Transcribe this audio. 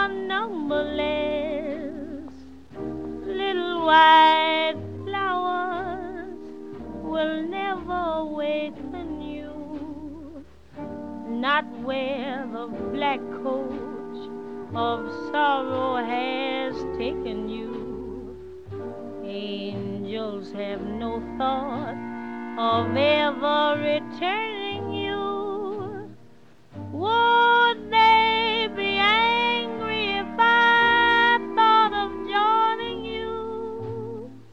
are numberless. Little white flowers will never awaken you, not where the black coach of sorrow has taken you. Angels have no thought of ever returning